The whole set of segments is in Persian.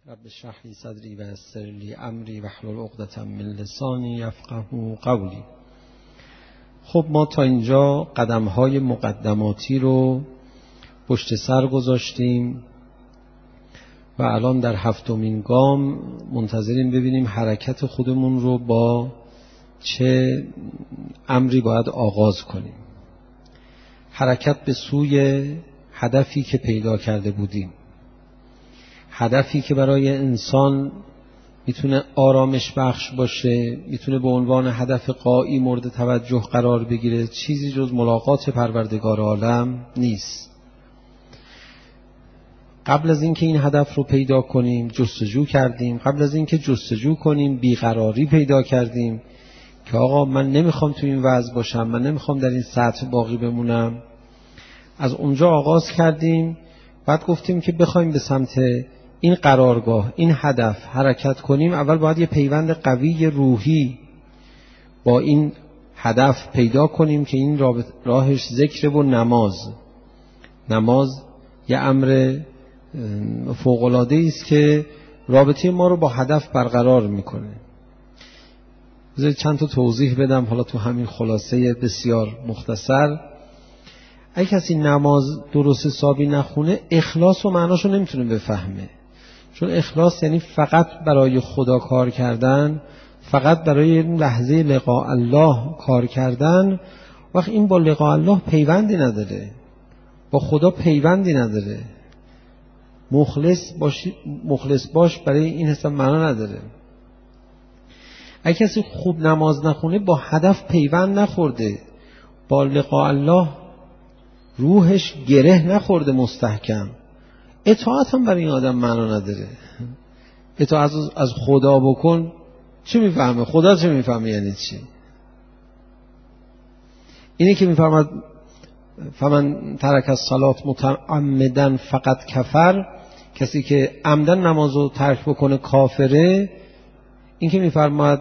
رب اشرح لی صدری و یسر لی امری واحلل عقدة من لسانی یفقهوا قولی. خب ما تا اینجا قدم‌های مقدماتی رو پشت سر گذاشتیم و الان در هفتمین گام منتظریم ببینیم حرکت خودمون رو با چه امری باید آغاز کنیم. حرکت به سوی هدفی که پیدا کرده بودیم، هدفی که برای انسان میتونه آرامش بخش باشه، میتونه به عنوان هدف غایی مورد توجه قرار بگیره، چیزی جز ملاقات پروردگار عالم نیست. قبل از اینکه این هدف رو پیدا کنیم جستجو کردیم، قبل از اینکه جستجو کنیم بیقراری پیدا کردیم که آقا من نمیخوام تو این وضع باشم، من نمیخوام در این سطح باقی بمونم. از اونجا آغاز کردیم، بعد گفتیم که بخوایم به سمت این قرارگاه، این هدف حرکت کنیم، اول باید یه پیوند قوی روحی با این هدف پیدا کنیم که این راهش ذکر و نماز. نماز یه امر فوق‌العاده است که رابطه ما رو با هدف برقرار میکنه. بذارید چند تا توضیح بدم حالا تو همین خلاصه بسیار مختصر. اگه کسی نماز درست حسابی نخونه اخلاص و معناشو نمیتونه بفهمه، چون اخلاص یعنی فقط برای خدا کار کردن، فقط برای لحظه لقاء الله کار کردن. وقت این با لقاء الله پیوندی نداره، با خدا پیوندی نداره. مخلص باش برای این حساب معنا نداره. اگه کسی خوب نماز نخونه با هدف پیوند نخورده، با لقاء الله روحش گره نخورده مستحکم، اطاعت هم برای این آدم معنا نداره. اطاعت از خدا بکن چی میفهمه؟ خدا چی میفهمه؟ یعنی چی؟ اینه که میفهمد فمن ترک الصلاة متعمدا فقط کفر، کسی که عمدن نمازو ترک بکنه کافره. این که میفرماد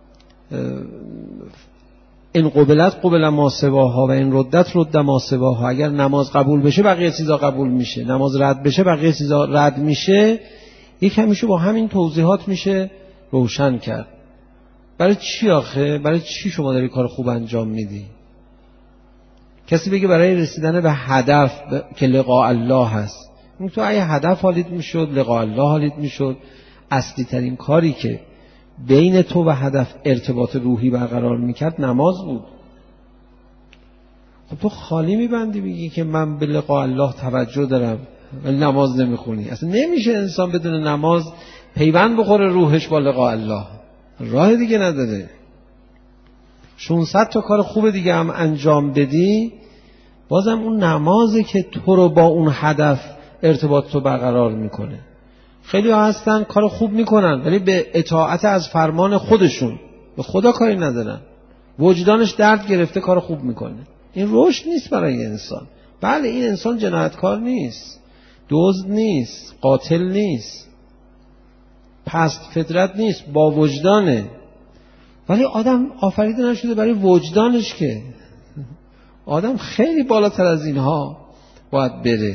این قبل ما سواها و این رد ما سواها، اگر نماز قبول بشه بقیه چیزا قبول میشه، نماز رد بشه بقیه چیزا رد میشه. یک همیشه با همین توضیحات میشه روشن کرد. برای چی آخه؟ برای چی شما داری کار خوب انجام میدی؟ کسی بگه برای رسیدن به هدف که لقاء الله هست. این تو اگه هدف حالیت میشد، لقاء الله حالیت میشد، اصلی ترین کاری که بین تو و هدف ارتباط روحی برقرار میکرد نماز بود. خب تو خالی میبندی بگی که من به لقاء الله توجه دارم ولی نماز نمیخونی. اصلا نمیشه انسان بدون نماز پیوند بخوره روحش با لقاء الله، راه دیگه نداره. 600 تا کار خوب دیگه هم انجام بدی، بازم اون نمازه که تو رو با اون هدف ارتباط تو برقرار میکنه. خیلی ها هستن کار خوب میکنن ولی به اطاعت از فرمان خودشون به خدا کاری ندارن، وجدانش درد گرفته کار خوب میکنه. این رشد نیست برای انسان. بله این انسان جنایتکار نیست، دزد نیست، قاتل نیست، پست فطرت نیست، با وجدانه. ولی آدم آفریده نشده برای وجدانش، که آدم خیلی بالاتر از اینها باید بره.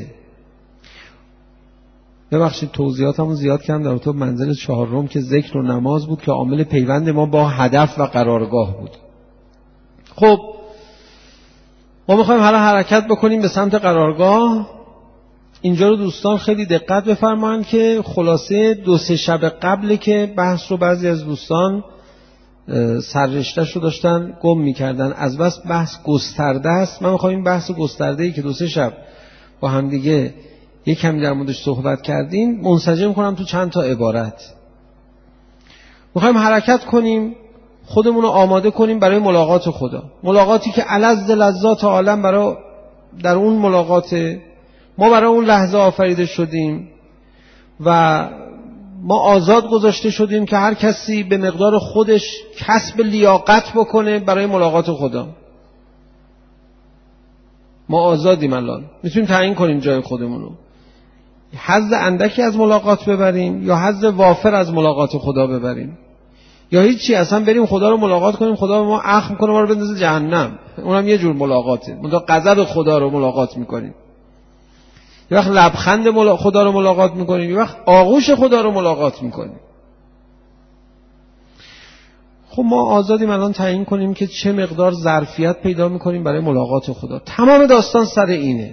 ببخشید توضیحاتمو زیاد کردم در تو منزل 4 که ذکر و نماز بود که عامل پیوند ما با هدف و قرارگاه بود. خب ما میخوایم حالا حرکت بکنیم به سمت قرارگاه. اینجا رو دوستان خیلی دقت بفرمایید که خلاصه 2-3 شب قبل که بحث رو بعضی از دوستان سررشته‌اش رو داشتن گم میکردن، از بس بحث گسترده است. من میخوام این بحث گسترده‌ای که 2-3 شب با هم دیگه یک کمی در موردش صحبت کردیم منسجم کنم تو چند تا عبارت. میخوایم حرکت کنیم، خودمون رو آماده کنیم برای ملاقات خدا، ملاقاتی که الذ لذات عالم برای در اون ملاقات ما برای اون لحظه آفریده شدیم و ما آزاد گذاشته شدیم که هر کسی به مقدار خودش کسب لیاقت بکنه برای ملاقات خدا. ما آزادیم، الان میتونیم تعیین کنیم جای خودمون رو، حظ اندکی از ملاقات ببریم یا حظ وافر از ملاقات خدا ببریم، یا هیچی اصلا بریم خدا رو ملاقات کنیم خدا به ما اخم کنه ما رو بندازه جهنم. اونم یه جور ملاقاته، منتها غضب خدا رو ملاقات میکنیم. یه وقت لبخند خدا رو ملاقات میکنیم، یه وقت آغوش خدا رو ملاقات میکنیم. خب ما آزادیم الان تعیین کنیم که چه مقدار ظرفیت پیدا میکنیم برای ملاقات خدا. تمام داستان سر اینه.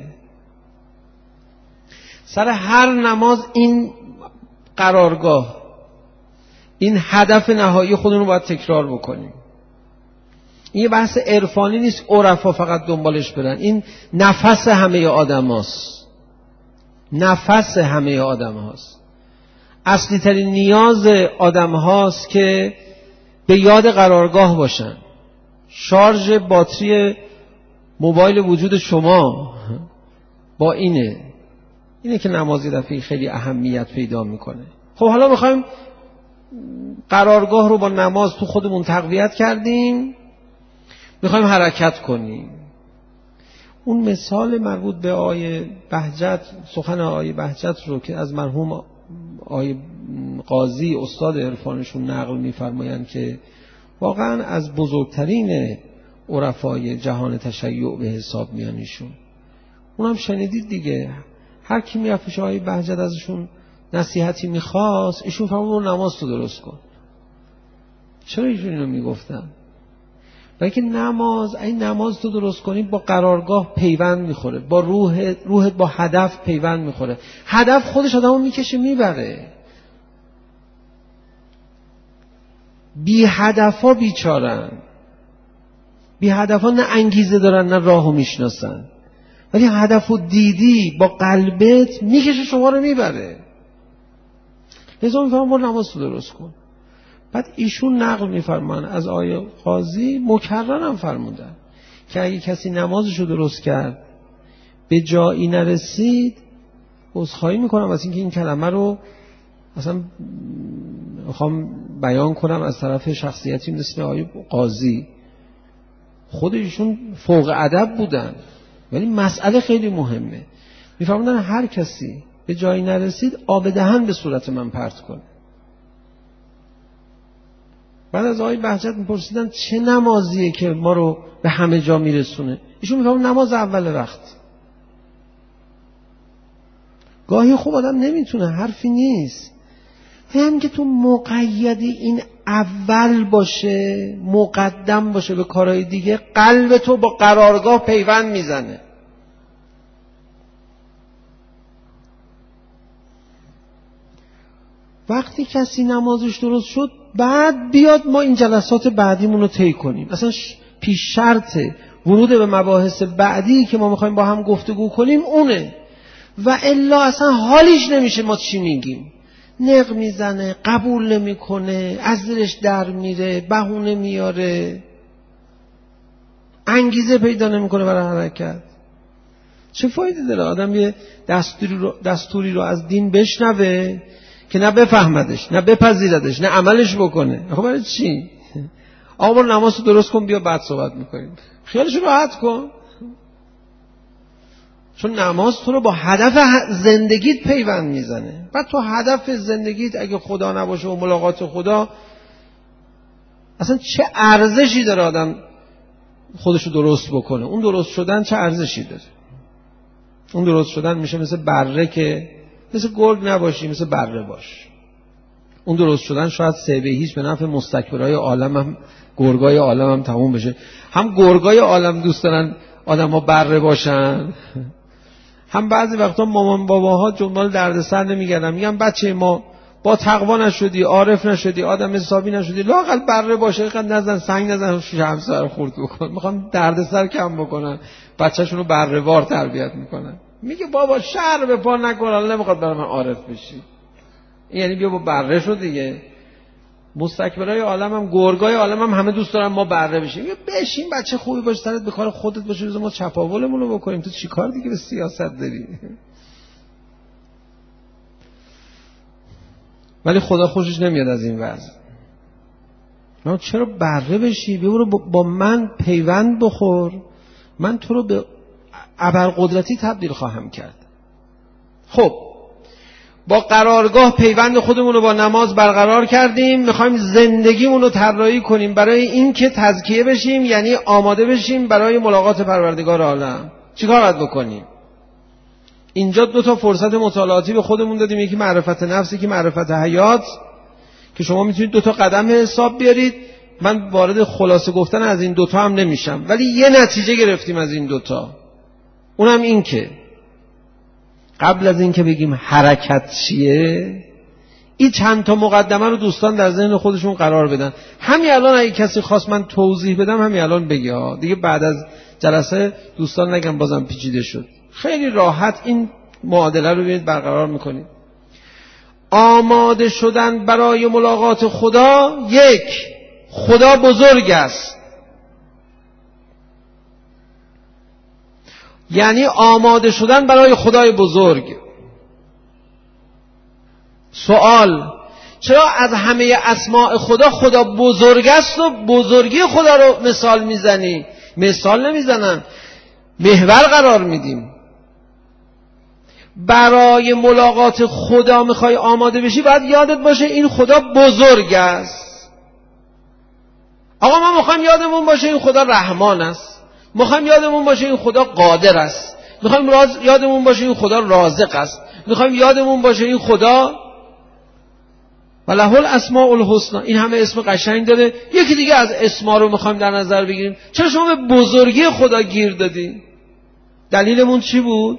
سر هر نماز این قرارگاه، این هدف نهایی خودمون رو باید تکرار بکنیم. این یه بحث عرفانی نیست عرفا فقط دنبالش برن. این نفس همه آدم هاست. نفس همه آدم هاست. اصلی ترین نیاز آدم هاست که به یاد قرارگاه باشن. شارژ باتری موبایل وجود شما با اینه که نماز دفعه خیلی اهمیت پیدا میکنه. خب حالا میخوایم قرارگاه رو با نماز تو خودمون تقویت کردیم، میخوایم حرکت کنیم. اون مثال مربوط به آیه بهجت، سخن آیه بهجت رو که از مرحوم آیه قاضی استاد عرفانشون نقل میفرمایند که واقعا از بزرگترین عرفای جهان تشیع به حساب میان ایشون. اونم شنیدید دیگه، هر کی میرفت پیش آیه بهجت ازشون نصیحتی میخواست، ایشون فرمودن نماز تو درست کن. چرا ایشون اینو میگفتن؟ و اینکه نماز تو درست کنی با قرارگاه پیوند میخوره، با روحت با هدف پیوند میخوره. هدف خودش آدمو میکشه میبره. بی هدفا بیچارن، بی هدفا نه انگیزه دارن نه راهو میشناسن، ولی هدفو دیدی با قلبت میکشه شما رو میبره. لذا میفرمان برو نماز تو درست کن. بعد ایشون نقل میفرمان از آیه قاضی مکررم فرمودن که اگه کسی نمازشو درست کرد به جایی نرسید، عذرخواهی میکنم از اینکه این کلمه رو اصلا میخوام بیان کنم از طرف شخصیتی مثل آیه قاضی. خود ایشون فوق ادب بودن ولی مسئله خیلی مهمه. میفرمودن هر کسی به جایی نرسید آب دهن به صورت من پرت کنه. بعد از آقای بهجت میپرسیدن چه نمازیه که ما رو به همه جا میرسونه؟ ایشون میفرمون نماز اول وقت. گاهی خوب آدم نمیتونه، حرفی نیست، هم که تو مقیدی این اول باشه، مقدم باشه به کارهای دیگه، قلب تو با قرارگاه پیوند میزنه. وقتی کسی نمازش درست شد بعد بیاد ما این جلسات بعدیمون رو طی کنیم. اصلا پیش شرط ورود به مباحث بعدی که ما میخوایم با هم گفتگو کنیم اونه، و الا اصلا حالیش نمیشه ما چی میگیم. نق میزنه، قبول نمیکنه، از دلش در میره، بهونه میاره، انگیزه پیدا نمیکنه برای حرکت. چه فایده داره آدم یه دستوری رو از دین بشنوه که نه بفهمدش، نه بپذیردش، نه عملش بکنه؟ خب برای چی؟ آقا برو نماز رو درست کن بیا بعد صحبت میکنیم. خیالش راحت کن، چون نماز تو رو با هدف زندگیت پیوند میزنه. بعد تو هدف زندگیت اگه خدا نباشه و ملاقات خدا، اصلا چه ارزشی داره آدم خودشو درست بکنه؟ اون درست شدن چه ارزشی داره؟ اون درست شدن میشه مثل بره که مثل گرگ نباشی، مثل بره باش. اون درست شدن شاید سبه هیچ به نفع مستکبرای عالم هم گرگای عالم هم تموم بشه. هم گرگای عالم دوست دارن آدم ها بره باشن، هم بعضی وقتا مامان باباها جنبال دردسر نمیگردن، میگن بچه ما با تقوا نشدی، عارف نشدی، آدم حسابی نشدی، لااقل بره باشه، اینقدر نزن سنگ نزن شمسر خورد بکن. میخوان دردسر کم بکنن، بچه‌شون رو بره وار تربیت میکنن. میگه بابا شر به پا نکن، الله نمیخواد برای من عارف بشی. یعنی بیا با بره شو دیگه. مستکبرای عالم هم گرگای عالم هم همه دوست دارن ما بره بشیم. میگه بشین بچه خوبی باش، سرت به کار خودت باشه، ما چپاولمون رو بکنیم. تو چیکار دیگه به سیاست داری؟ ولی خدا خوشش نمیاد از این وضع. ما چرا بره بشی؟ بیا برو با من پیوند بخور، من تو رو به ابرقدرتی تبدیل خواهم کرد. خب با قرارگاه پیوند خودمون رو با نماز برقرار کردیم، میخوایم زندگیمون رو طراحی کنیم برای این که تزکیه بشیم، یعنی آماده بشیم برای ملاقات پروردگار عالم. چیکار باید بکنیم؟ اینجا 2 فرصت مطالعاتی به خودمون دادیم، یکی معرفت نفس، یکی معرفت حیات، که شما میتونید 2 قدم حساب بیارید. من وارد خلاصه گفتن از این 2 هم نمیشم، ولی یه نتیجه گرفتیم از این 2، اونم این که قبل از این که بگیم حرکت چیه، این چند تا مقدمه رو دوستان در ذهن خودشون قرار بدن. همین الان اگه کسی خواست من توضیح بدم همین الان بگه ها، دیگه بعد از جلسه دوستان نگم بازم پیچیده شد. خیلی راحت این معادله رو ببینید برقرار میکنید. آماده شدن برای ملاقات خدا، 1، خدا بزرگ است، یعنی آماده شدن برای خدای بزرگ. سوال: چرا از همه اسماء خدا بزرگ است و بزرگی خدا رو مثال میزنی؟ مثال نمیزنم، محور قرار میدیم. برای ملاقات خدا میخوای آماده بشی، باید یادت باشه این خدا بزرگ است. آقا ما میخوایم یادمون باشه این خدا رحمان است، میخوایم یادمون باشه این خدا قادر است، میخوایم یادمون باشه این خدا رازق است، میخوایم یادمون باشه این خدا وله الاسماء الحسنی. این همه اسم قشنگ داره. یکی دیگه از اسما رو میخوایم در نظر بگیریم. چرا شما به بزرگی خدا گیر دادی؟ دلیلمون چی بود؟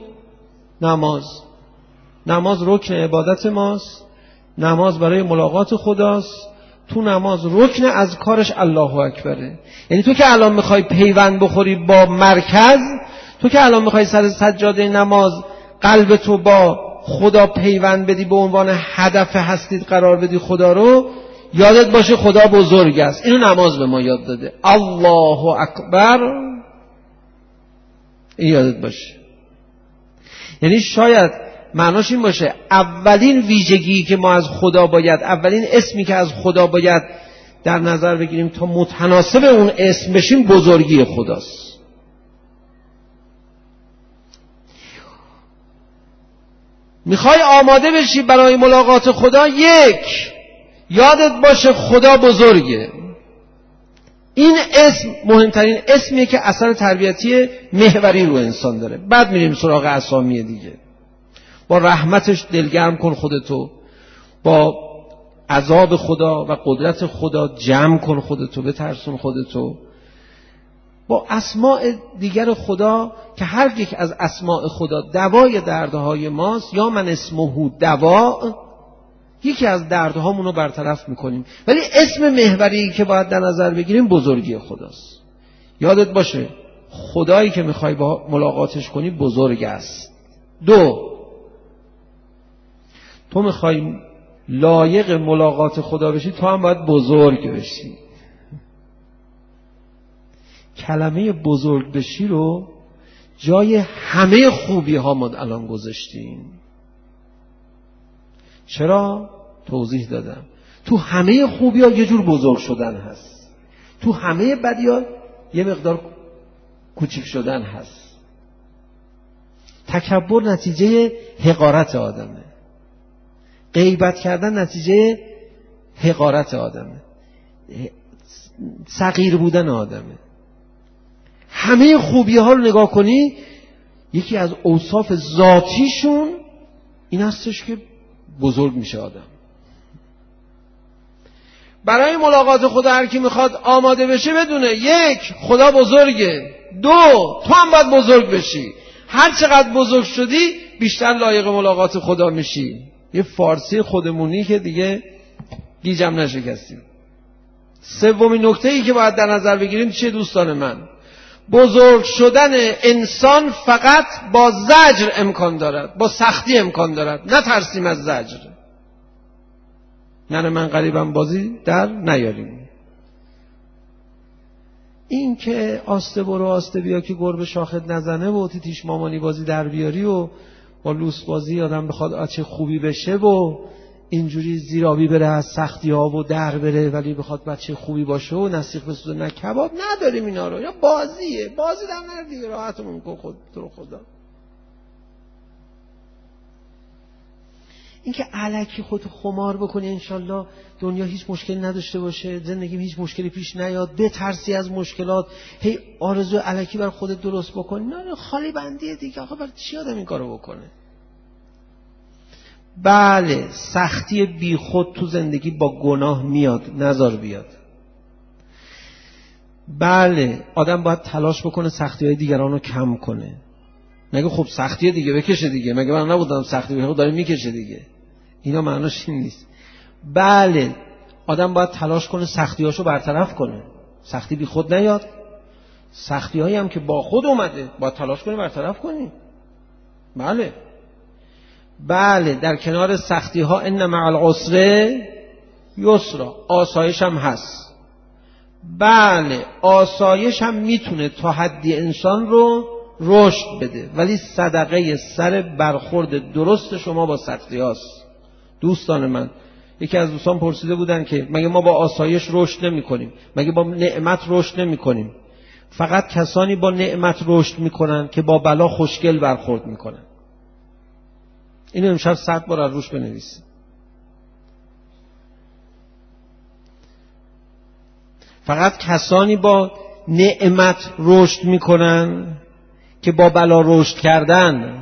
نماز رکن عبادت ماست، نماز برای ملاقات خداست، تو نماز رکن از کارش الله اکبره. یعنی تو که الان میخوای پیوند بخوری با مرکز، تو که الان میخوای سر سجاده نماز قلب تو با خدا پیوند بدی، به عنوان هدف هستید قرار بدی خدا رو، یادت باشه خدا بزرگ است. اینو نماز به ما یاد داده، الله اکبر، این یادت باشه. یعنی شاید معناش این باشه اولین ویژگی که ما از خدا باید، اولین اسمی که از خدا باید در نظر بگیریم تا متناسب اون اسم بشیم، بزرگی خداست. میخوای آماده بشی برای ملاقات خدا، 1، یادت باشه خدا بزرگه. این اسم مهمترین اسمیه که اثر تربیتی محوری رو انسان داره. بعد میریم سراغ اسامی دیگه. با رحمتش دلگرم کن خودتو، با عذاب خدا و قدرت خدا جمع کن خودتو، بترسون خودتو. با اسماء دیگر خدا که هر یک از اسماء خدا دوای دردهای ماست، یا من اسمه دوا، یکی از دردهامونو برطرف میکنیم. ولی اسم محوری که باید در نظر بگیریم بزرگی خداست. یادت باشه خدایی که میخوای با ملاقاتش کنی بزرگ است. 2، تو میخوای لایق ملاقات خدا بشی، تو هم باید بزرگ بشی. کلمه بزرگ بشی رو جای همه خوبی ها ما الان گذاشتیم. چرا؟ توضیح دادم. تو همه خوبی ها یه جور بزرگ شدن هست، تو همه بدی ها یه مقدار کوچیک شدن هست. تکبر نتیجه حقارت آدمه، غیبت کردن نتیجه حقارت آدمه، صغیر بودن آدمه. همه خوبی ها رو نگاه کنی، یکی از اوصاف ذاتیشون این هستش که بزرگ میشه آدم. برای ملاقات خدا هر کی میخواد آماده بشه بدونه 1، خدا بزرگه، 2، تو هم باید بزرگ بشی. هر چقدر بزرگ شدی بیشتر لایق ملاقات خدا میشی. یه فارسی خودمونی که دیگه گیجم نشکستیم. 3مین نکته‌ای که باید در نظر بگیریم چیه دوستان من؟ بزرگ شدن انسان فقط با زجر امکان دارد، با سختی امکان دارد. نترسیم از زجر. من غریبم بازی در نیاریم. این که آسته برو آسته بیا که گربه شاخت نزنه و تیتیش مامانی بازی در بیاری و با لوس بازی آدم بخواد چه خوبی بشه و اینجوری زیرابی بره از سختی ها و در بره ولی بخواد بچه خوبی باشه و نسیخ بسوزه نه کباب، نداریم اینا رو. یا بازیه، بازی در نر دیگه، راحتمون کن خود تو خدا. این که الکی خودت خمار بکنی انشالله دنیا هیچ مشکلی نداشته باشه، زندگی هیچ مشکلی پیش نیاد، بترسی از مشکلات، آرزو الکی بر خودت درست بکنی، نه خالی بندیه دیگه. آخه برای چی آدم این کارو بکنه؟ بله سختی بی خود تو زندگی با گناه میاد، نذار بیاد. بله آدم باید تلاش بکنه سختی‌های دیگران رو کم کنه. نگه خب سختی دیگه بکشه دیگه، مگه من نبودم سختی بکشه، داره میکشه دیگه. اینا معناش این نیست. بله آدم باید تلاش کنه سختی‌هاشو برطرف کنه. سختی بی خود نیاد. سختی‌هایی هم که با خود اومده باید تلاش کنی برطرف کنی. بله در کنار سختی‌ها ان مع العسر یسرا، آسایش هم هست. بله آسایش هم میتونه تا حدی انسان رو رشد بده، ولی صدقه سر برخورد درست شما با سختی هاست. دوستان من، یکی از دوستان پرسیده بودن که مگه ما با آسایش رشد نمی کنیم؟ مگه با نعمت رشد نمی کنیم؟ فقط کسانی با نعمت رشد می کنن که با بلا خوشگل برخورد می کنن. اینو امشب 100 بار از روش بنویسید. فقط کسانی با نعمت رشد میکنن که با بلا رشد کردن،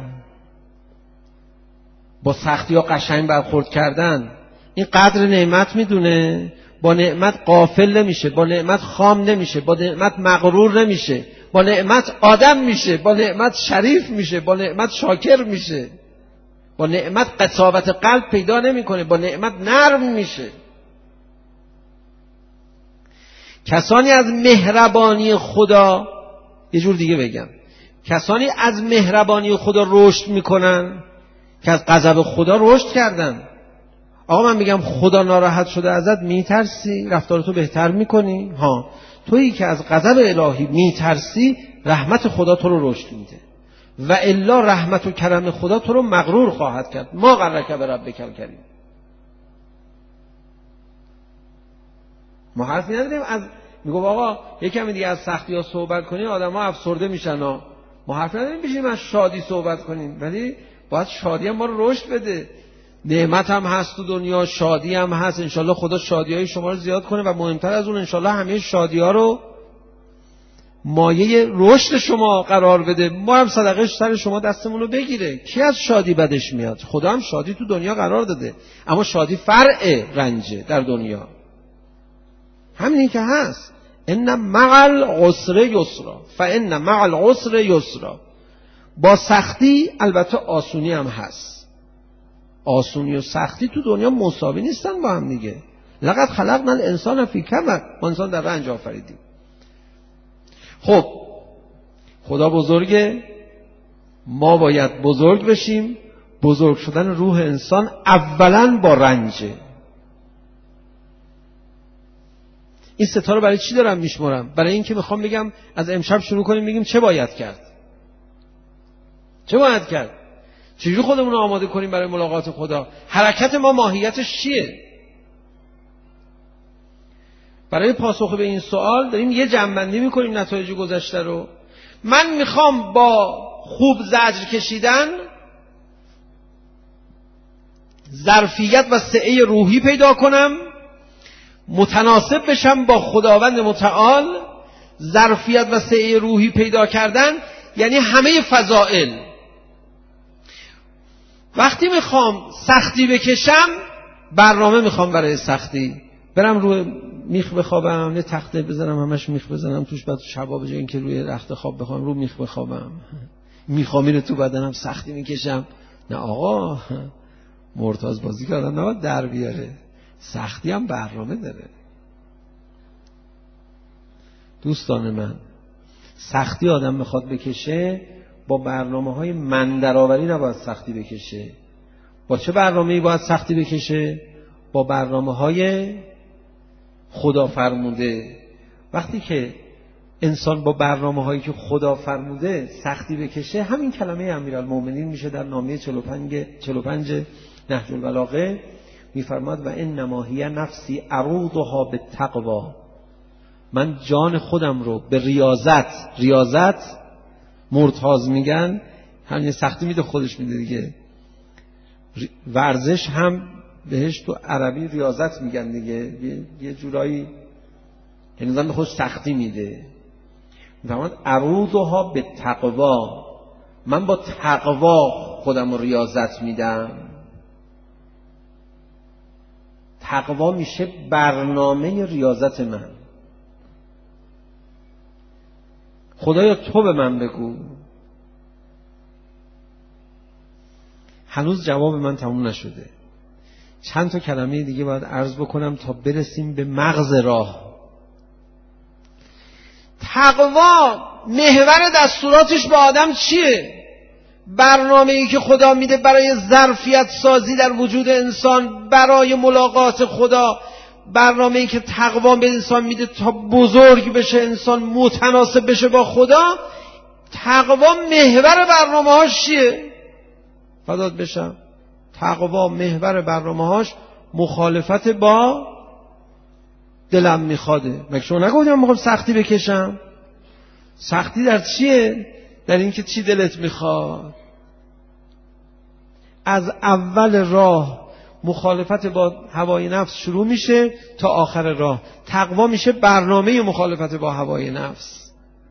با سختی ها قشنگ برخورد کردن. این قدر نعمت میدونه، با نعمت غافل نمیشه، با نعمت خام نمیشه، با نعمت مغرور نمیشه، با نعمت آدم میشه، با نعمت شریف میشه، با نعمت شاکر میشه، با نعمت قساوت قلب پیدا نمیکنه، با نعمت نرم میشه. کسانی از مهربانی خدا، یه جور دیگه بگم، کسانی از مهربانی خدا رشد میکنن که از غضب خدا رشد کردن. آقا من میگم خدا ناراحت شده ازت، میترسی رفتارتو بهتر میکنی؟ ها، تویی که از غضب الهی میترسی رحمت خدا تو رو رشد میده، و الا رحمت و کرم خدا تو رو مغرور خواهد کرد. ما غرک بربک الکریم. ما حرفی نداریم از میگم آقا یکم دیگه از سختی ها صحبت کنیم آدم ها افسرده میشن ها. ما حرفی نداریم بشیم از شادی صحبت کنیم، ولی باید شادی هم ما رو رشد بده. نعمت هم هست تو دنیا، شادی هم هست. انشالله خدا شادی های شما رو زیاد کنه، و مهمتر از اون انشالله همه شادی ها رو مایه رشد شما قرار بده. ما هم صدقه سر شما دستمون رو بگیره. کی از شادی بدش میاد؟ خدا هم شادی تو دنیا قرار داده، اما شادی فرع رنجه در دنیا. همین که هست ان مع العسر یسرا فان مع العسر یسرا. با سختی البته آسونی هم هست. آسونی و سختی تو دنیا مساوی نیستن با هم دیگه. لقد خلقنا الانسان فی کبد، ما انسان در رنج آفریدیم. خب خدا بزرگه، ما باید بزرگ بشیم. بزرگ شدن روح انسان اولا با رنجه. این ستا رو برای چی دارم میشمارم؟ برای این که میخوام بگم از امشب شروع کنیم بگیم چه باید کرد. چه باید کرد؟ چجوری خودمون رو آماده کنیم برای ملاقات خدا؟ حرکت ما ماهیتش چیه؟ برای پاسخ به این سوال داریم یه جمع‌بندی میکنیم نتایج گذشته رو. من میخوام با خوب زجر کشیدن ظرفیت و سعه روحی پیدا کنم، متناسب بشم با خداوند متعال. ظرفیت و سعه روحی پیدا کردن یعنی همه فضائل. وقتی میخوام سختی بکشم، برنامه میخوام برای سختی. برم روی میخ بخوابم، یه تخته بزنم همش میخ بزنم توش، بعد شبا به جای اینکه روی رخت خواب بخوام رو میخ بخوابم، میخا میره تو بدنم، سختی میکشم. نه آقا، مرتاض بازی که آدم نباید در بیاره. سختی هم برنامه داره. دوستان من، سختی آدم میخواد بکشه، با برنامه‌های من درآوری نباید سختی بکشه. با چه برنامه‌ای باید سختی بکشه؟ با برنامه‌های خدا فرموده. وقتی که انسان با برنامه‌هایی که خدا فرموده سختی بکشه، همین کلمه امیرالمومنین میشه در نامه 45 نهج البلاغه. میفرماد و انما هی نفسی اروضها بالتقوی. من جان خودم رو به ریاضت مرتاض میگن، همین سختی میده خودش میده دیگه. ورزش هم بهش تو عربی ریاضت میگن دیگه، یه جورایی نظام به خودش سختی میده. میفرماد اروضها بالتقوی، من با تقوا خودم رو ریاضت میدم. تقوا میشه برنامه ریاضت من. خدایا تو به من بگو. هنوز جواب من تموم نشده. چند تا کلمه دیگه باید عرض بکنم تا برسیم به مغز راه. تقوا محور دستوراتش به آدم چیه؟ برنامه‌ای که خدا میده برای ظرفیت سازی در وجود انسان، برای ملاقات خدا، برنامه‌ای که تقوا به انسان میده تا بزرگ بشه، انسان متناسب بشه با خدا. تقوا محور برنامه‌هاش چیه؟ فدات بشم. تقوا محور برنامه‌هاش مخالفت با دلم میخواده. مگه شما نگفتم میخوام سختی بکشم؟ سختی در چیه؟ در این که چی دلت میخواد. از اول راه مخالفت با هوای نفس شروع میشه تا آخر راه. تقوا میشه برنامه مخالفت با هوای نفس.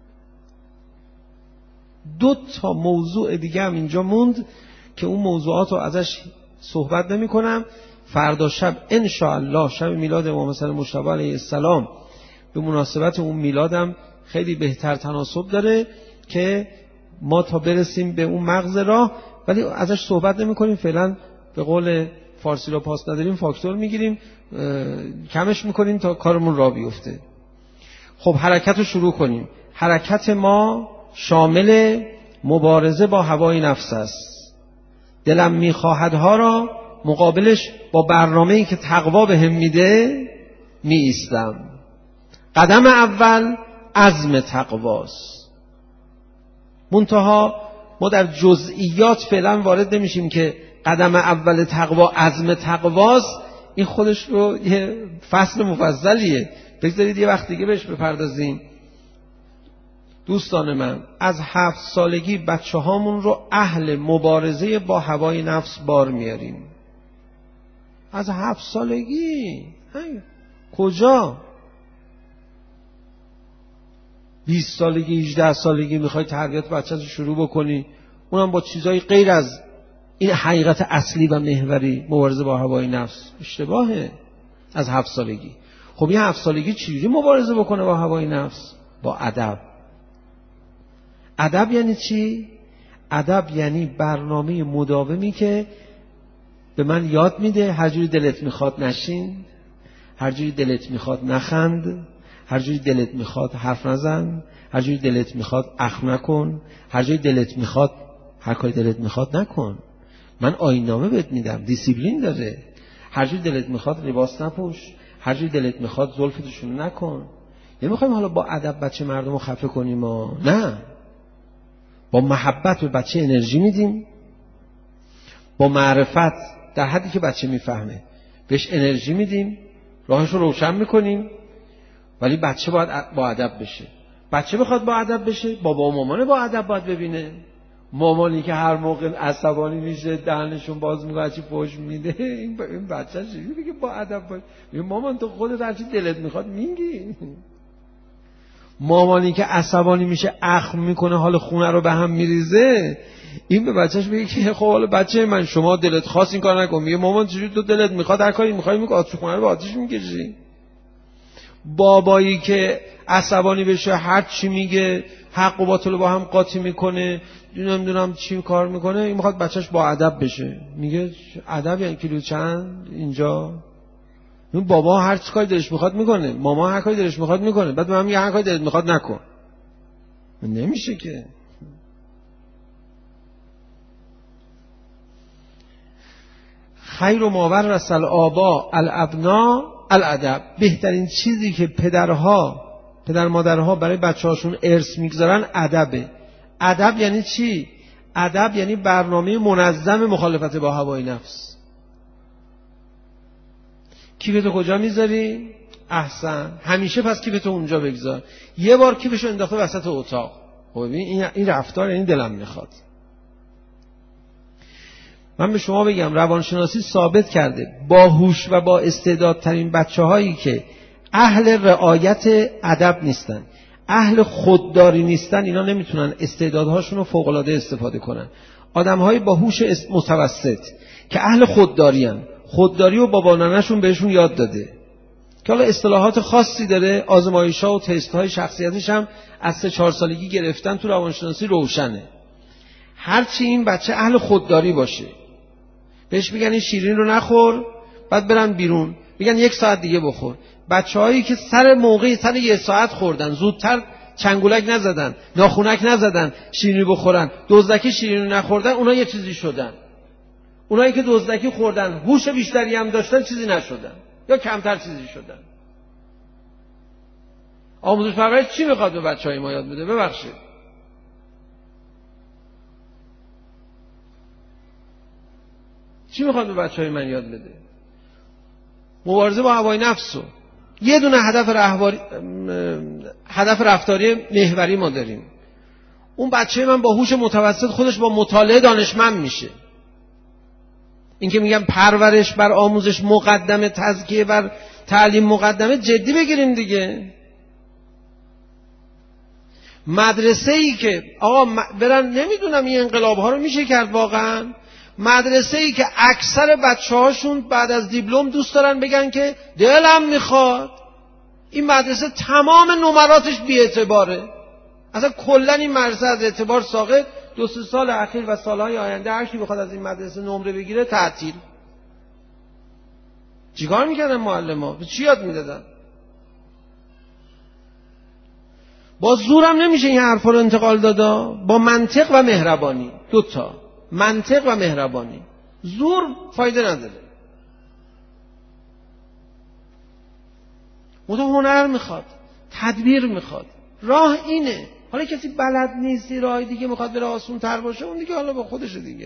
2 تا موضوع دیگه هم اینجا موند که اون موضوعات رو ازش صحبت نمی کنم. فردا شب انشاءالله، شب میلاد امام حسین مجتبی علیه السلام، به مناسبت اون میلادم خیلی بهتر تناسب داره که ما تا برسیم به اون مغز راه، ولی ازش صحبت نمی کنیم فعلا. به قول فارسی را پاس نداریم، فاکتور میگیریم، کمش میکنیم تا کارمون راه بیفته. خب حرکت رو شروع کنیم. حرکت ما شامل مبارزه با هوای نفس است. دلم میخواهد ها را مقابلش با برنامه‌ای که تقوا بهم میده می ایستم. قدم اول عزم تقواست. منتها ما در جزئیات فعلا وارد نمیشیم که قدم اول تقوا عزم تقواست. این خودش رو یه فصل مفصلیه، بگذارید یه وقت دیگه بهش بپردازیم. دوستان من، از 7 سالگی بچه هامون رو اهل مبارزه با هوای نفس بار میاریم. از 7 سالگی کجا؟ 20 سالگی 18 سالگی میخوای تربیت بچه رو شروع بکنی، اونم با چیزای غیر از این حقیقت اصلی و محوری مبارزه با هوای نفس. اشتباهه. از 7 سالگی. خب این 7 سالگی چجوری مبارزه بکنه با هوای نفس؟ با ادب. ادب یعنی چی؟ ادب یعنی برنامه مداومی که به من یاد میده هر جوری دلت میخواد نشین، هر جوری دلت میخواد نخند، هر جوری دلت میخواد حرف نزن، هر جوری دلت میخواد اخم نکن، هر جوری دلت میخواد هر کاری دلت میخواد نکن. من آیین‌نامه بهت میدم، دیسیپلین داره. هر جوری دلت میخواد لباس نپوش، هر جوری دلت میخواد زلفتشون نکن. نمیخوایم حالا با ادب بچه مردمو خفه کنیم ما. نه، با محبت به بچه انرژی میدیم، با معرفت در حدی که بچه میفهمه بهش انرژی میدیم، راهش رو روشن میکنیم. ولی بچه باید با ادب بشه. بچه بخواد با ادب بشه، بابا و مامان با ادب باید ببینه. مامانی که هر موقع عصبانی میشه دهنشون باز میکنه چی فحش میده، این بچه چجوری میگه با ادب باش؟ مامان تو خودت هر چی دلت میخواد میگی. مامانی که عصبانی میشه اخم میکنه حال خونه رو به هم میریزه، این به بچهش میگه که خب حالا بچه من شما دلت خواست این کار نکن. میگه مامان چجوری تو دلت میخواد هر کاری میخوای میگه آتش خونه رو به آتش میکشی. بابایی که عصبانی بشه هر چی میگه حق و باطل با هم قاطی میکنه، نمیدونم چی کار میکنه، این میخواد بچهش با ادب بشه. میگه ادب یعنی کیلو چند اینجا؟ این بابا هر چی کاری دلش میخواد میکنه، ماما هر کاری دلش میخواد میکنه، بعد به من میگه هر کاری دلت میخواد نکن. نمیشه که. خیر ما ورث الآباء الابناء الادب. بهترین چیزی که پدر مادرها برای بچه‌هاشون ارث میگذارن ادبه. ادب یعنی چی؟ ادب یعنی برنامه منظم مخالفت با هوای نفس. کیفتو کجا میذاری؟ احسن، همیشه پس کیفتو اونجا بگذار. یه بار کیفشو انداخته وسط اتاق. خب این رفتار یعنی دلم میخواد. من به شما بگم روانشناسی ثابت کرده باهوش و با استعدادترین بچه‌هایی که اهل رعایت ادب نیستن، اهل خودداری نیستن، اینا نمیتونن استعدادهاشون رو فوق‌العاده استفاده کنن. آدم‌های باهوش متوسط که اهل خودداری ان، خودداری و بابا ننه‌شون بهشون یاد داده که حالا اصطلاحات خاصی داره، آزمایش‌ها و تست‌های شخصیتش هم از 3-4 سالگی گرفتن تو روانشناسی روشنه. هرچی این بچه اهل خودداری باشه، بهش میگن این شیرین رو نخور، بعد برن بیرون میگن 1 ساعت دیگه بخور. بچه‌هایی که سر موقعی سر 1 ساعت خوردن، زودتر چنگولک نزدن، ناخونک نزدن، شیرینی بخورن، دزدکی شیرینی نخوردن، اونا یه چیزی شدن. اونایی که دزدکی خوردن، هوش بیشتری هم داشتن، چیزی نشدن یا کمتر چیزی شدن. آموزش پرورش چی میخواد به بچهای ما یاد بده؟ ببخشید، چی میخواد به بچهای من یاد بده؟ مبارزه با هوای نفس رو. یه دونه هدف رفتاری محوری ما داریم. اون بچه من با هوش متوسط خودش با مطالعه دانشمند میشه. این که میگم پرورش بر آموزش مقدمه، تزکیه بر تعلیم مقدمه، جدی بگیریم دیگه. مدرسه ای که آقا برن، نمیدونم این انقلاب ها رو میشه کرد واقعا. مدرسه ای که اکثر بچه هاشون بعد از دیپلم دوست دارن بگن که دلم میخواد، این مدرسه تمام نمراتش بی اعتباره. اصلا کلا این مدرسه از اعتبار ساقط. 2-3 سال اخیر و سالهای آینده هر کی بخواد از این مدرسه نمره بگیره تعطیل. چیکار میکردن معلم‌ها؟ چی یاد میدادن؟ با زورم نمیشه این حرفا رو انتقال دادا، با منطق و مهربانی. 2 تا منطق و مهربانی. زور فایده نداره. هنر میخواد، تدبیر میخواد. راه اینه. حالا کسی بلد نیستی، راه دیگه میخواد بره آسون تر باشه، اون دیگه حالا با خودشه دیگه.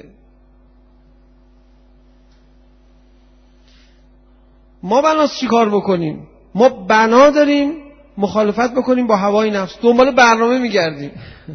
ما بناس چی کار بکنیم؟ ما بنا داریم مخالفت بکنیم با هوای نفس، دنبال برنامه میگردیم.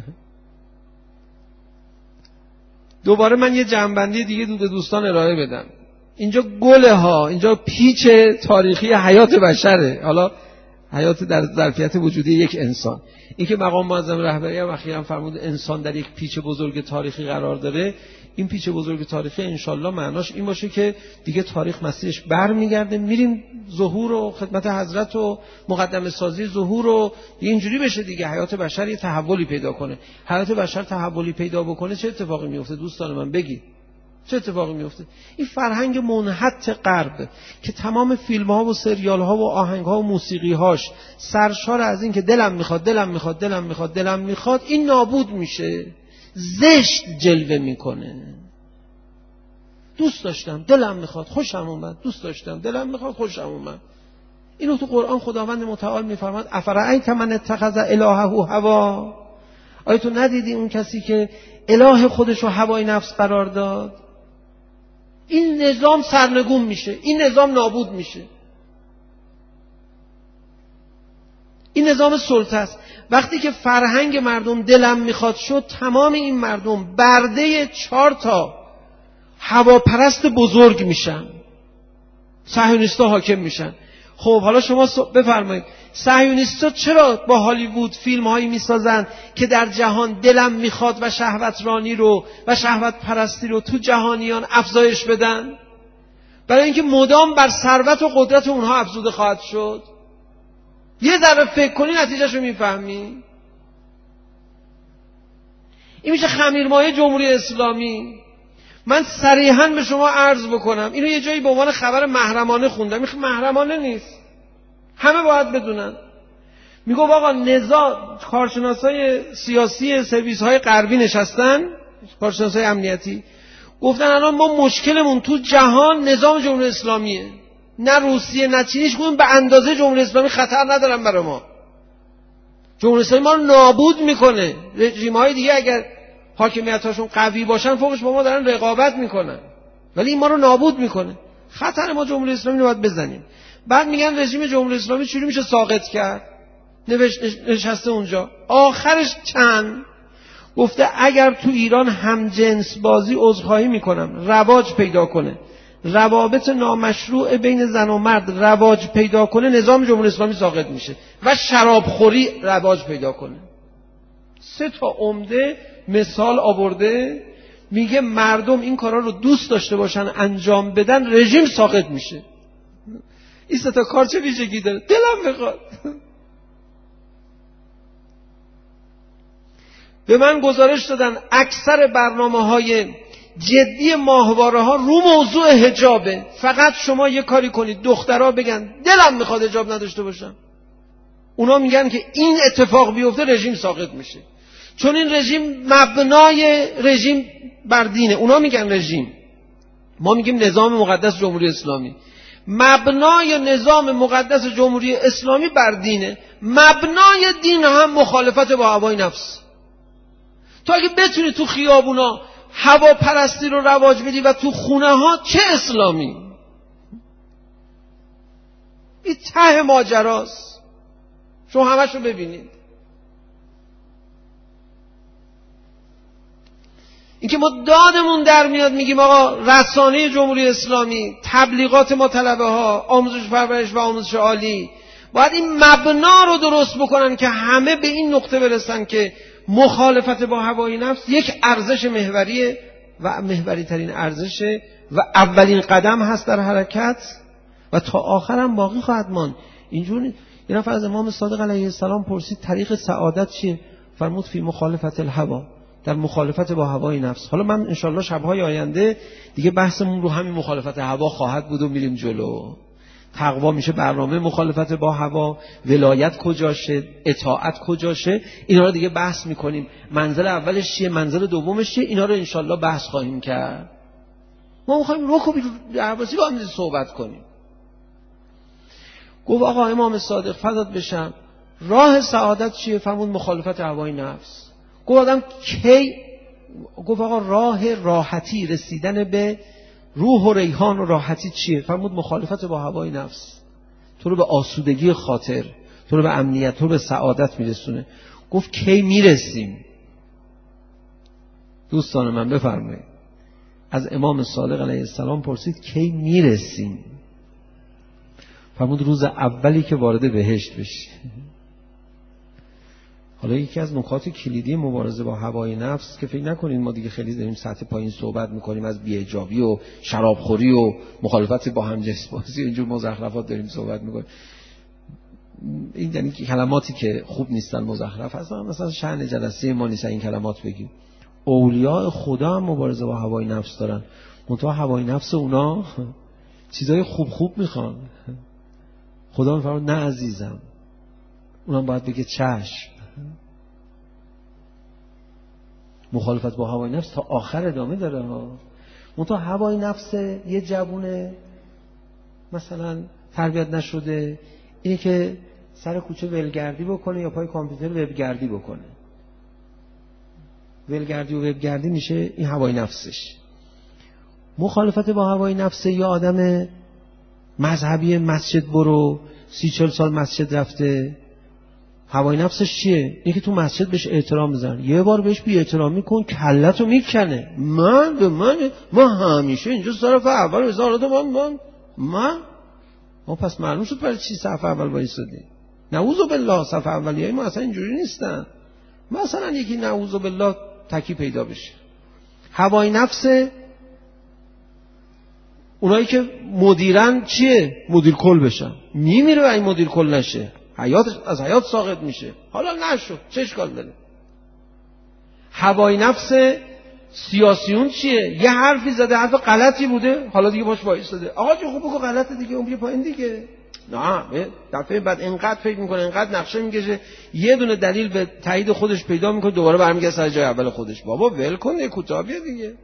دوباره من یه جنبندی دیگه به دوستان ارائه بدم. اینجا گله ها، اینجا پیچ تاریخی حیات بشره، حالا حیات در ظرفیت وجودی یک انسان. این که مقام معظم رهبری هم اخیراً فرمود انسان در یک پیچ بزرگ تاریخی قرار داره، این پیچ بزرگ تاریخی انشالله معناش این باشه که دیگه تاریخ مسیرش برمیگرده، میریم ظهور و خدمت حضرت و مقدمه سازی ظهور و اینجوری بشه دیگه. حیات بشر یه تحولی پیدا کنه. حیات بشر تحولی پیدا بکنه چه اتفاقی میفته دوستان من؟ بگید چه اتفاقی میفته؟ این فرهنگ منحط غرب که تمام فیلم ها و سریال ها و آهنگ ها و موسیقی هاش سرشار از این که دلم میخواد دلم میخواد دلم میخواد دلم میخواد، این نابود میشه. زشت جلوه میکنه. دوست داشتم دلم میخواد خوشم اومد، دوست داشتم دلم میخواد خوشم اومد. اینو تو قرآن خداوند متعال میفرماد افرأیت من اتخذ الهه هوا. آیا تو ندیدی اون کسی که اله خودشو هوای نفس قرار داد؟ این نظام سرنگون میشه، این نظام نابود میشه. این نظام سلطه است. وقتی که فرهنگ مردم دلم میخواد شد، تمام این مردم برده 4 تا هواپرست بزرگ میشن، صهیونیست‌ها حاکم میشن. خب حالا شما بفرمایید صهیونیست‌ها چرا با هالیوود فیلم‌هایی میسازن که در جهان دلم میخواد و شهوت رانی رو و شهوت پرستی رو تو جهانیان افزایش بدن؟ برای اینکه مدام بر ثروت و قدرت اونها افزوده خواهد شد. یه ذره فکر کنی نتیجهشو میفهمی. این میشه خمیرمایه جمهوری اسلامی. من صریحاً به شما عرض بکنم، اینو یه جایی به عنوان خبر محرمانه خوندم. این محرمانه نیست، همه باید بدونن. میگه آقا نظام، کارشناسای سیاسی سرویس‌های غربی نشستن، کارشناسای امنیتی، گفتن الان ما مشکلمون تو جهان نظام جمهوری اسلامیه. نه روسیه نه چینیش گفتن به اندازه جمهوری اسلامی خطر ندارن برای ما. جمهوری اسلامی ما رو نابود میکنه. رژیم‌های دیگه اگر حاکمیتاشون قوی باشن فوقش با ما دارن رقابت میکنن، ولی این ما رو نابود میکنه. خطر ما جمهوری اسلامی رو باید بزنیم. بعد میگن رژیم جمهوری اسلامی چجوری میشه ساقط کرد؟ نشسته اونجا آخرش چند گفته اگر تو ایران هم جنس بازی عذرخواهی میکنم رواج پیدا کنه، روابط نامشروع بین زن و مرد رواج پیدا کنه، نظام جمهوری اسلامی ساقط میشه و شرابخوری رواج پیدا کنه. 3 تا عمده مثال آورده. میگه مردم این کارا رو دوست داشته باشن انجام بدن، رژیم ساقط میشه. این سه تا کار چه ویژگی داره؟ دلم میخواد. به من گزارش دادن اکثر برنامه‌های جدی ماهواره ها رو موضوع حجابه. فقط شما یه کاری کنید دخترها بگن دلم میخواد حجاب نداشته باشم، اونا میگن که این اتفاق بیفته رژیم ساقط میشه، چون این رژیم مبنای رژیم بر دینه. اونا میگن رژیم، ما میگیم نظام مقدس جمهوری اسلامی. مبنای نظام مقدس جمهوری اسلامی بر دینه، مبنای دین هم مخالفت با هوای نفس. تا اگه بتونی تو خیابونا هواپرستی رو رواج بدی و تو خونه ها، چه اسلامی؟ این ته ماجراست، شما همش رو ببینید. اینکه ما دادمون در میاد میگیم آقا رسانه جمهوری اسلامی، تبلیغات ما طلبه ها، آموزش پرورش و آموزش عالی باید این مبنا رو درست بکنن که همه به این نقطه برسن که مخالفت با هوای نفس یک ارزش محوریه و محوری ترین ارزشه و اولین قدم هست در حرکت و تا آخرم باقی خواهد ماند. اینجور یه نفر از امام صادق علیه السلام پرسید طریق سعادت چیه؟ فرمود فی مخالفت الهوا، در مخالفت با هوای نفس. حالا من انشالله شبهای آینده دیگه بحثمون رو همین مخالفت هوا خواهد بود و میریم جلو. تقوا میشه برنامه مخالفت با هوا، ولایت کجاشه، اطاعت کجاشه، اینا رو دیگه بحث میکنیم. منزل اولش چیه، منزل دومش چیه، اینا رو انشالله بحث خواهیم کرد. ما میخوایم رکو درباسی با هم صحبت کنیم. گفت آقا امام صادق فدات بشم راه سعادت چیه؟ فرمود مخالفت هوای نفس. گفت آدم کی؟ گفت آقا راه راحتی رسیدن به روح و ریحان و راحتی چیه؟ فرمود مخالفت با هوای نفس. تو رو به آسودگی خاطر، تو رو به امنیت، تو رو به سعادت میرسونه. گفت کی میرسیم؟ دوستان من بفرمایید، از امام صادق علیه السلام پرسید کی میرسیم؟ فرمود روز اولی که وارد بهشت بشی. حالا یکی از نکات کلیدی مبارزه با هوای نفس که فکر نکنید ما دیگه خیلی داریم سطح پایین صحبت میکنیم از بی‌حجابی و شرابخوری و مخالفت با همجنسبازی، اینجور مزخرفات داریم صحبت میکنیم. این یعنی کلماتی که خوب نیستن، مزخرف هستن، مثلا شأن جلسه ما نیست این کلمات بگیم. اولیاء خدا هم مبارزه با هوای نفس دارن، منتها هوای نفس اونا چیزای خوب میخوان. خدا میفرماد نه عزیزم، اونم باید بگه چشم. مخالفت با هوای نفس تا آخر ادامه داره ها. منتها هوای نفس یه جوونه مثلا تربیت نشده اینه که سر کوچه ولگردی بکنه یا پای کامپیوتر وبگردی بکنه. ولگردی و وبگردی میشه این هوای نفسش. مخالفت با هوای نفس یا آدم مذهبی مسجد برو 30-40 سال مسجد رفته، هوای نفسش چیه؟ اینه که تو مسجد بهش احترام بزن، یه بار بهش بی احترامی کن کلتو میکنه. من همیشه اینجا صرف اول وزارت ما پس معلوم شد برای چی صف اول وایسادی. نعوذ بالله صف اولیای ما اصلا اینجوری نیستن. مثلا یکی نعوذ بالله تکی پیدا بشه. هوای نفس اونایی که مدیرن چیه؟ مدیر کل بشن. میمیره و این مدیر کل نشه، از حیات ساقط میشه. حالا نشد چه اشکال داره؟ هوای نفس سیاسیون چیه؟ یه حرفی زده، حرف غلطی بوده، حالا دیگه باش وایساده. آقا جو خوب بگو غلطه دیگه، اون بیا پایین دیگه. نه دفعه بعد اینقدر فکر میکنه، اینقدر نقشه میکشه، یه دونه دلیل به تایید خودش پیدا میکنه، دوباره برمیگرده سر جای اول خودش. بابا ول کن، یه کوتاهیه دیگه.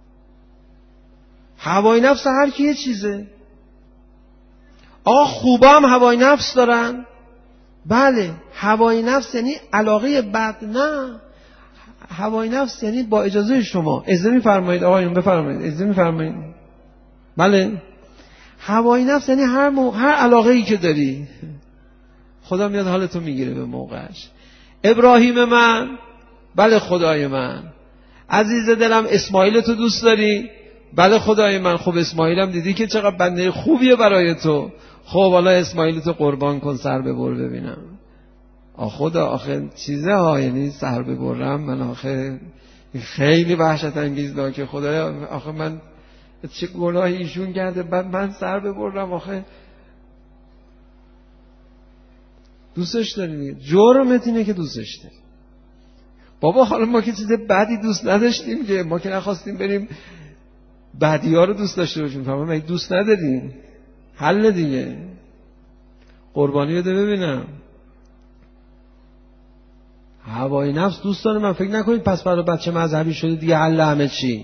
هوای نفس هر کی یه چیزه. آقا خوبا هم هوای نفس دارن. بله، هوای نفس یعنی علاقه بد، نه. هوای نفس یعنی با اجازه شما، اجازه میفرمایید آقایون بفرمایید، اجازه میفرمایید. بله، هوای نفس یعنی هر علاقه ای که داری خدا میاد حالتو میگیره به موقعش. ابراهیم من، بله خدای من، عزیز دلم اسماعیل تو دوست داری؟ بله خدای من. خب اسماعیلم دیدی که چقدر بنده خوبیه برای تو. خب حالا اسماعیل تو قربان کن، سر ببر ببینم. خدا آخه چیزه ها، یعنی سر ببرم من آخه خیلی وحشت انگیز که خدایا آخه من چه گناهی ایشون کرده بعد من سر ببرم، آخه دوستش داری، جرمت اینه که دوستش داری. بابا حالا ما که چیز بدی دوست نداشتیم که، ما که نخواستیم بریم بدی ها رو دوست داشته باشیم، فهمم مگه دوست نداریم؟ حل دیگه، قربانی بده ببینم. هوای نفس دوستان من فکر نکنید پس برای بچه مذهبی شده دیگه حل همه چی.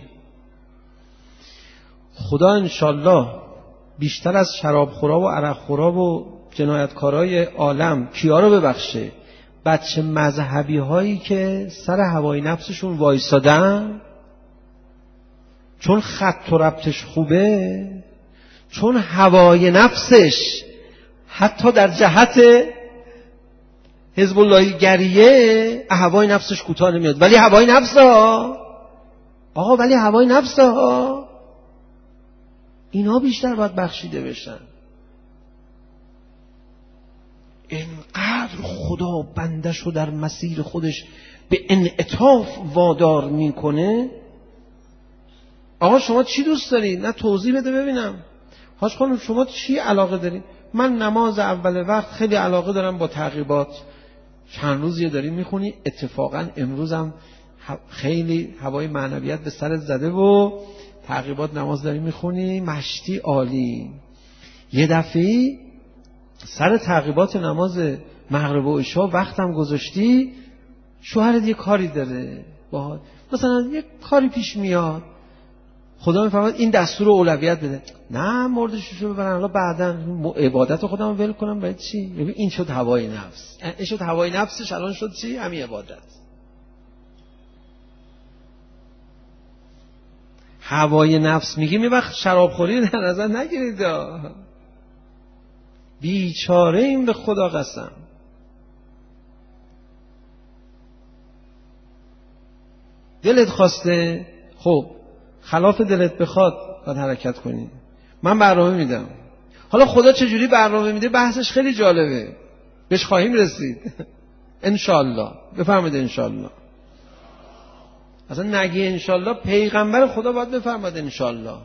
خدا انشالله بیشتر از شرابخورا و عرقخورا و جنایتکارای عالم کیا رو ببخشه؟ بچه مذهبی هایی که سر هوای نفسشون وایسادن، چون خط و ربطش خوبه، چون هوای نفسش حتی در جهت حزب اللهی گریه هوای نفسش کوتاه نمیاد، ولی هوای نفس ها آقا، ولی هوای نفس ها اینا بیشتر باید بخشیده بشن. اینقدر خدا بندشو در مسیر خودش به انعطاف وادار میکنه. آقا شما چی دوست داری؟ نه توضیح بده ببینم. حاج خانم شما چی علاقه داری؟ من نماز اول وقت خیلی علاقه دارم با تعقیبات. چند روزیه داری میخونی، اتفاقا امروزم خیلی هوای معنویت به سرت زده و تعقیبات نماز داری میخونی، مشتی عالی. یه دفعه سر تعقیبات نماز مغرب و عشا وقتم گذاشتی، شوهرت یه کاری داره باهات، مثلا یه کاری پیش میاد، خدا میفهمد این دستور رو اولویت بده، نه مردشو ببرن حالا بعداً عبادت خودم رو ول کنم برای چی؟ ببین این شد هوای نفس، این شد هوای نفسش، الان شد چی؟ همین عبادت. هوای نفس میگیم یه وقت شرابخوری در نظر نگیرید، بیچاره این به خدا قسم. دلت خواسته، خب خلاف دلت بخواد باید حرکت کنی. من برنامه میدم. حالا خدا چجوری برنامه میده بحثش خیلی جالبه، بهش خواهیم رسید انشالله. بفرمایید انشالله. اصلا نگی انشالله، پیغمبر خدا باید بفرماید انشالله.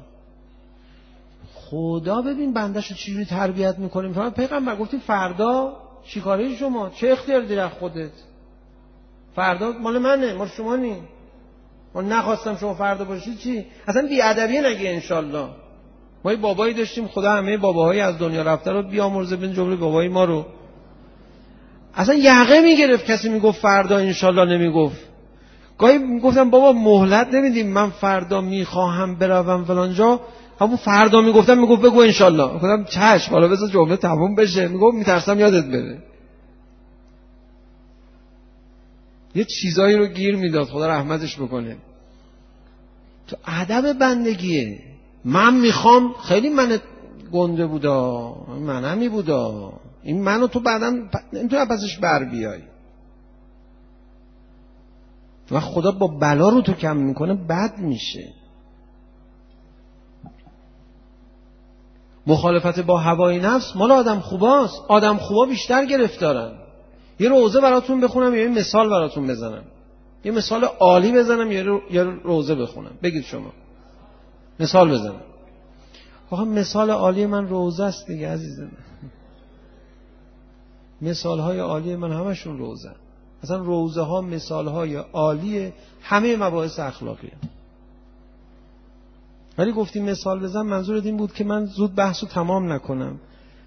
خدا ببین بندهشو چجوری تربیت میکنه. میفرماید پیغمبر گفتی فردا چیکاره شما؟ چه اختیار داری از خودت؟ فردا مال منه، مال شما نی. من نخواستم شما فردا باشید چی؟ اصلا بی‌ادبیه نگه انشالله. ما یه بابایی داشتیم، خدا همه باباهای از دنیا رفته رو بیامرزه، بین جمله بابای ما رو. اصلا یقه میگرفت کسی میگفت فردا انشالله نمیگفت. گاهی میگفتم بابا مهلت نمیدیم، من فردا میخواهم بروم فلان جا، همون فردا میگفتم میگفت بگو انشالله. گفتم چشم حالا بذار جمله تموم بشه. میگفت میترسم یادت بره. یه چیزایی رو گیر میداد، خدا رحمتش بکنه. تو ادب بندگیه. من میخوام، خیلی من گنده بودا، منمی بودا، این منو تو بعدم نمیتونی پسش بر بیای. و خدا با بلا رو تو کم میکنه بد میشه. مخالفت با هوای نفس مال آدم خوباست. آدم خوبا بیشتر گرفتارن. یه روزه براتون بخونم یا یه مثال براتون بزنم؟ یه مثال عالی بزنم یا روزه بخونم؟ بگید شما. مثال بزنم. آقا مثال عالی من روزه است دیگه عزیزم. مثال های عالی من همشون روزه. اصلا روزه ها مثال های عالی همه مباحث اخلاقیه. ولی گفتیم مثال بزن، منظورت این بود که من زود بحثو تمام نکنم.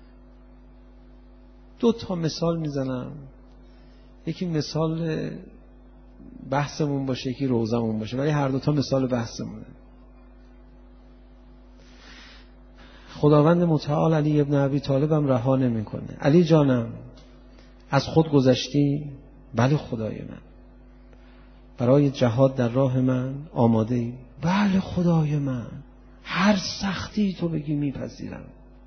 2 تا مثال میزنم، یکی مثال بحثمون باشه، یکی روزمون باشه، ولی هر 2 تا مثال بحثمونه. خداوند متعال علی ابن ابی طالب هم رها نمیکنه. علی جانم از خود گذشتی؟ بله خدای من. برای جهاد در راه من آماده ای؟ بله خدای من. هر سختی تو بگی میپذیرم.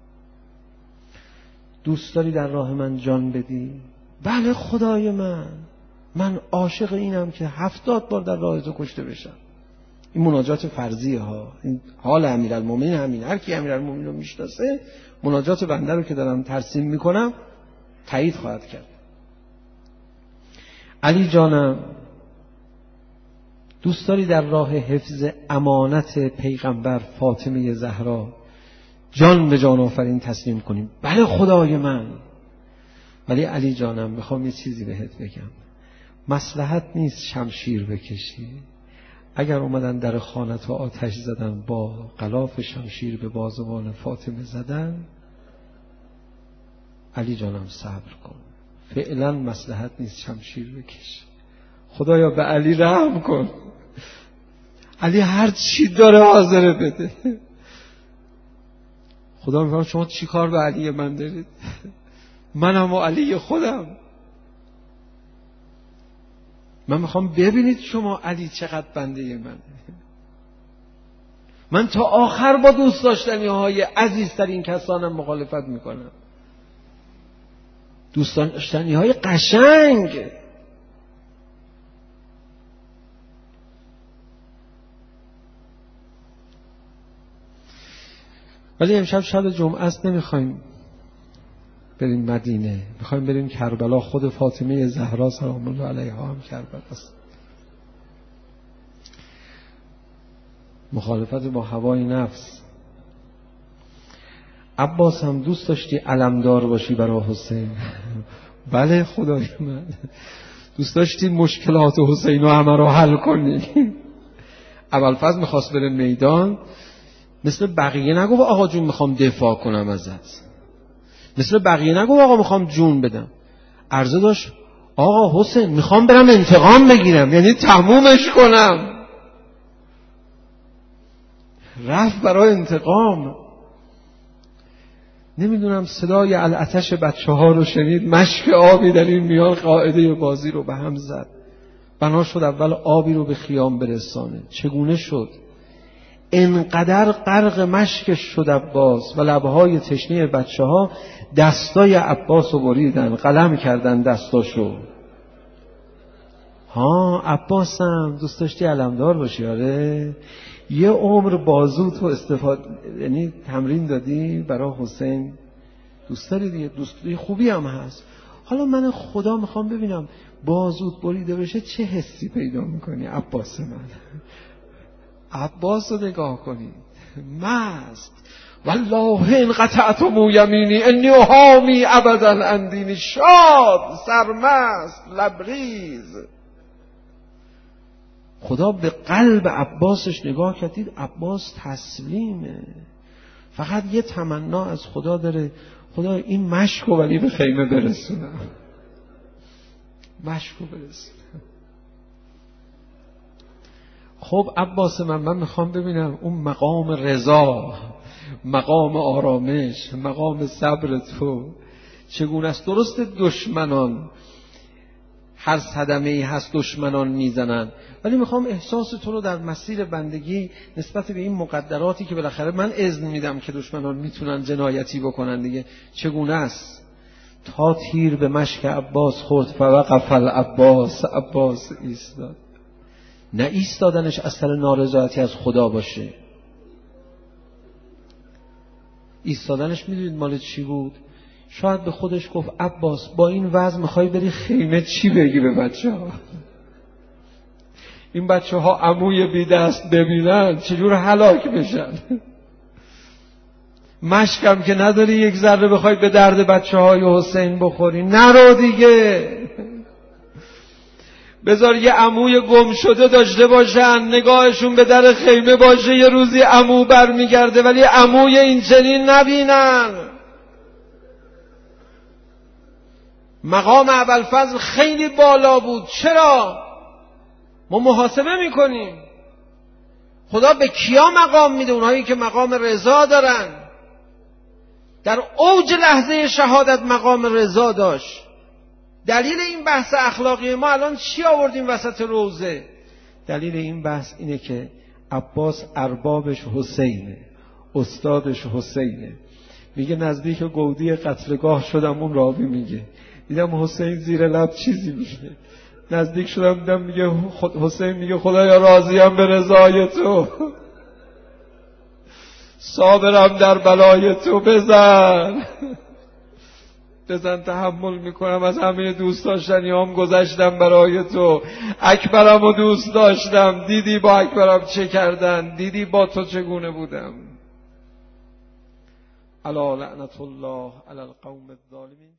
دوست داری در راه من جان بدی؟ بله خدای من. من عاشق اینم که 70 بار در راه تو کشته بشم. این مناجات فرضیه ها. این حال امیرالمومنین همین. هر کی امیرالمومنین رو میشناسه مناجات بنده رو که دارم ترسیم میکنم تایید خواهد کرد. علی جانم دوست داری در راه حفظ امانت پیغمبر فاطمه زهرا جان به جان آفرین تسلیم کنیم؟ بله خدای من. ولی علی جانم میخوام یه چیزی بهت بگم، مصلحت نیست شمشیر بکشی. اگر اومدن در خانت و آتش زدن، با غلاف شمشیر به بازوان فاطمه زدن، علی جانم صبر کن، فعلا مصلحت نیست شمشیر بکش. خدایا به علی رحم کن. علی هر چی داره حاضره بده. خدا میفرماید شما چی کار به علی من دارید؟ منم و علی خودم. من میخوام ببینید شما علی چقدر بنده منه. من تا آخر با دوست داشتنی های عزیزترین کسانم مخالفت میکنم. دوست داشتنی های قشنگ. ولی امشب شب جمعه است، نمیخوایم بریم مدینه، میخوایم بریم کربلا. خود فاطمه زهرا سلام الله علیها هم کربلا است. مخالفت با هوای نفس. عباس هم دوست داشتی علمدار باشی برای حسین؟ بله خدای من. دوست داشتی مشکلات حسین رو همه رو حل کنی؟ ابوالفضل میخواست بره میدان، مثل بقیه نگو آقا جون میخوام دفاع کنم ازت، مثل بقیه نگو آقا میخوام جون بدم. عرضه داشت آقا حسین میخوام برم انتقام بگیرم، یعنی تمومش کنم. رفت برای انتقام. نمیدونم صدای العطش بچه ها رو شنید، مشک آبی در این میان قاعده بازی رو به هم زد. بنا شد اول آبی رو به خیام برسانه. چگونه شد؟ انقدر غرق مشکش شد عباس و لبهای تشنه بچه ها دستای عباس رو بریدن، قلم کردن دستاشو. ها عباسم دوست داشتی علمدار باشی؟ آره. یه عمر بازو تو استفاده، یعنی تمرین دادی برای حسین. دوست داری دیگه، دوستی خوبی هم هست. حالا من خدا میخوام ببینم بازوت بریده بشه چه حسی پیدا میکنی. عباس من، عباس رو نگاه کنید، مست. والله ان قطعتم یمینی انی احامی ابدا عن دینی، شاد، سرمست، لبریز. خدا به قلب عباسش نگاه کردید، عباس تسلیمه، فقط یه تمنا از خدا داره، خدا این مشکو ولی به خیمه برسونم، مشکو برسونم. خب عباس من میخوام ببینم اون مقام رضا، مقام آرامش، مقام صبر تو چگونه است. درست دشمنان هر صدمه‌ای هست دشمنان میزنن، ولی میخوام احساس تو رو در مسیر بندگی نسبت به این مقدراتی که بالاخره من اذن میدم که دشمنان میتونن جنایتی بکنن دیگه، چگونه است. تا تیر به مشک عباس خورد فوقف العباس، عباس ایستاد. نه ایستادنش اثر نارضایتی از خدا باشه، ایستادنش میدونید مال چی بود؟ شاید به خودش گفت عباس با این وضع میخوای بری خیمه چی بگی به بچه ها؟ این بچه ها عموی بی دست ببینن چجور هلاک بشن. مشکم که نداری یک ذره بخوای به درد بچه های حسین بخوری، نرو دیگه. بذار یه عموی گم شده داشته باشن، نگاهشون به در خیمه باشه، یه روزی عمو بر میگرده، ولی عموی این چنین نبینن. مقام ابوالفضل خیلی بالا بود. چرا؟ ما محاسبه میکنیم خدا به کیا مقام میده؟ اونهایی که مقام رضا دارن. در اوج لحظه شهادت مقام رضا داشت. دلیل این بحث اخلاقی ما الان چی آوردیم وسط روزه؟ دلیل این بحث اینه که عباس اربابش حسینه، استادش حسینه. میگه نزدیک گودی قتلگاه شدم، اون راوی میگه دیدم حسین زیر لب چیزی میگه، نزدیک شدم دیدم میگه حسین میگه خدایا راضیم به رضای تو، صابرم در بلای تو، بزن. بزن تحمل میکنم، از همه دوست داشتنیام گذشتم برای تو. اکبرم رو دوست داشتم، دیدی با اکبرم چه کردن، دیدی با تو چگونه بودم. الا لعنت الله علی القوم الظالمین.